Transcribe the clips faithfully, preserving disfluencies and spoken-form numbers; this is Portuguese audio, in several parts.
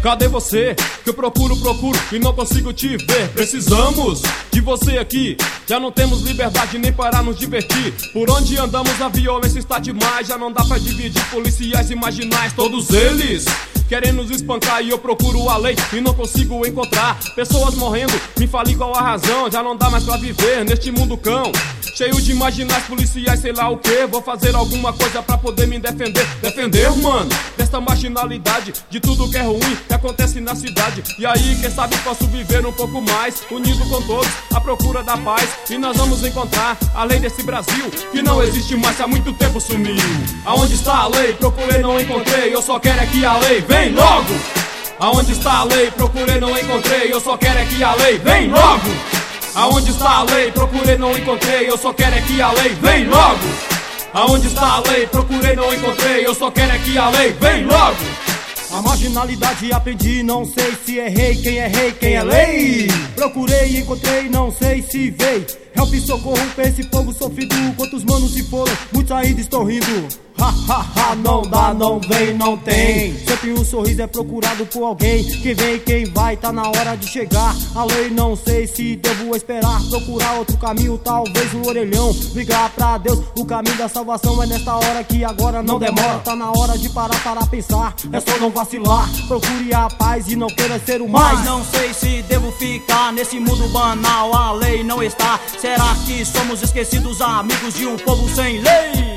Cadê você? Que eu procuro, procuro e não consigo te ver. Precisamos de você aqui. Já não temos liberdade nem para nos divertir. Por onde andamos a violência está demais. Já não dá pra dividir policiais e marginais. Todos eles querem nos espancar e eu procuro a lei e não consigo encontrar. Pessoas morrendo, me fale qual a razão. Já não dá mais pra viver neste mundo cão, cheio de marginais, policiais, sei lá o que. Vou fazer alguma coisa pra poder me defender. Defender, mano, desta marginalidade, de tudo que é ruim que acontece na cidade. E aí, quem sabe posso viver um pouco mais, unido com todos, à procura da paz. E nós vamos encontrar a lei desse Brasil, que não existe mais, há muito tempo sumiu. Aonde está a lei? Procurei, não encontrei. Eu só quero é que a lei vem logo. Aonde está a lei? Procurei, não encontrei. Eu só quero é que a lei vem logo. Aonde está a lei? Procurei, não encontrei. Eu só quero é que a lei vem logo. Aonde está a lei? Procurei, não encontrei. Eu só quero é que a lei vem logo. A marginalidade aprendi, não sei se errei. Quem é rei, quem é lei? Procurei, encontrei, não sei se veio. Help, socorro pra esse povo sofrido. Quantos manos se foram, muitos ainda estão rindo. Ha, ha, ha, não dá, não vem, não tem. Sempre um sorriso é procurado por alguém. Quem vem, quem vai, tá na hora de chegar. A lei não sei se devo esperar. Procurar outro caminho, talvez o orelhão. Ligar pra Deus, o caminho da salvação é nesta hora que agora não demora. Tá na hora de parar para pensar, é só não vacilar. Procure a paz e não queira ser o mais. Mas não sei se devo ficar nesse mundo banal. A lei não está. Será que somos esquecidos, amigos de um povo sem lei?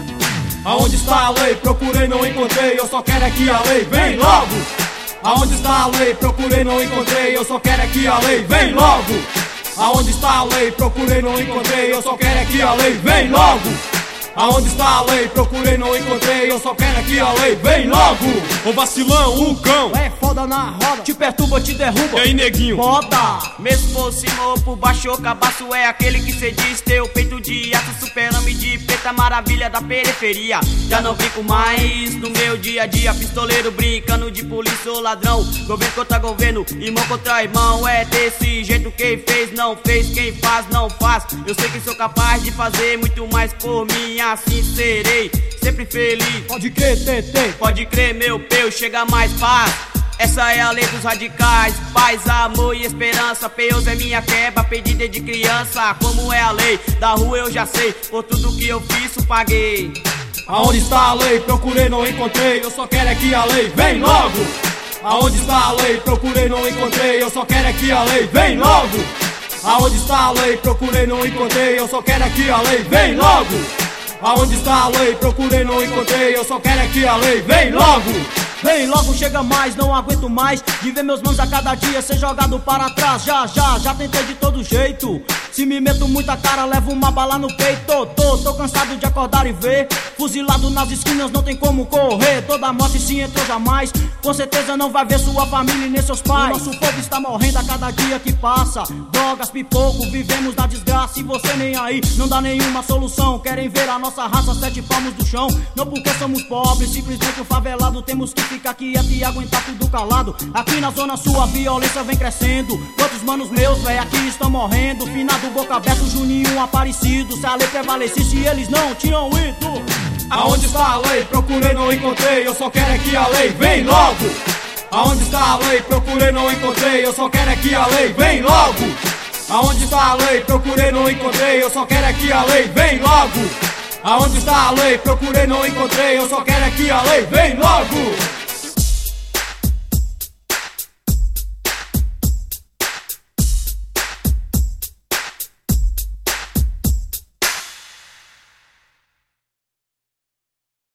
Aonde está a lei? Procurei, não encontrei. Eu só quero é que a lei vem logo. Aonde está a lei? Procurei, não encontrei. Eu só quero é que a lei vem logo. Aonde está a lei? Procurei, não encontrei. Eu só quero é que a lei vem logo. Aonde está a lei? Procurei, não encontrei. Eu só quero é que a lei vem logo. Ô vacilão, um cão é foda na roda, te perturba, te derruba. E aí, neguinho? Bota. Mesmo por cima ou por baixo, o cabaço é aquele que cê diz ter o peito de aço, super-homem de preta, maravilha da periferia. Já não fico mais no meu dia a dia, pistoleiro brincando de polícia ou ladrão. Governo contra governo, irmão contra irmão. É desse jeito, quem fez não fez, quem faz não faz. Eu sei que sou capaz de fazer muito mais por mim, assim serei sempre feliz. Pode crer, Tete. Pode crer, meu peu, chega mais paz. Essa é a lei dos radicais, paz, amor e esperança. Peus é minha quebra, pedida de criança. Como é a lei da rua eu já sei, por tudo que eu fiz eu paguei. Aonde está a lei? Procurei, não encontrei. Eu só quero é que a lei vem logo. Aonde está a lei? Procurei, não encontrei. Eu só quero é que a lei vem logo. Aonde está a lei? Procurei, não encontrei. Eu só quero é que a lei vem logo. Aonde está a lei? Procurei, não encontrei. Eu só quero é que a lei vem logo. Vem logo, chega mais, não aguento mais de ver meus manos a cada dia ser jogado para trás. Já, já, já tentei de todo jeito. Se me meto muita cara, levo uma bala no peito. Tô, tô, tô cansado de acordar e ver fuzilado nas esquinas, não tem como correr. Toda morte se entrou jamais, com certeza não vai ver sua família e nem seus pais. O nosso povo está morrendo a cada dia que passa. Drogas, pipoco, vivemos na desgraça. E você nem aí, não dá nenhuma solução. Querem ver a nossa raça sete palmos do chão. Não porque somos pobres, simplesmente o favelado temos que ficar quieto e aguentar tudo calado. Aqui na zona sul a violência vem crescendo. Quantos manos meus, véi, aqui estão morrendo. Finado boca aberta, Juninho Aparecido. Se a lei prevalecesse, eles não tinham ido. Aonde está a lei? Procurei, não encontrei. Eu só quero é que a lei vem logo. Aonde está a lei? Procurei, não encontrei. Eu só quero é que a lei vem logo. Aonde está a lei? Procurei, não encontrei. Eu só quero é que a lei vem logo. Aonde está a lei? Procurei, não encontrei. Eu só quero é que a lei vem logo.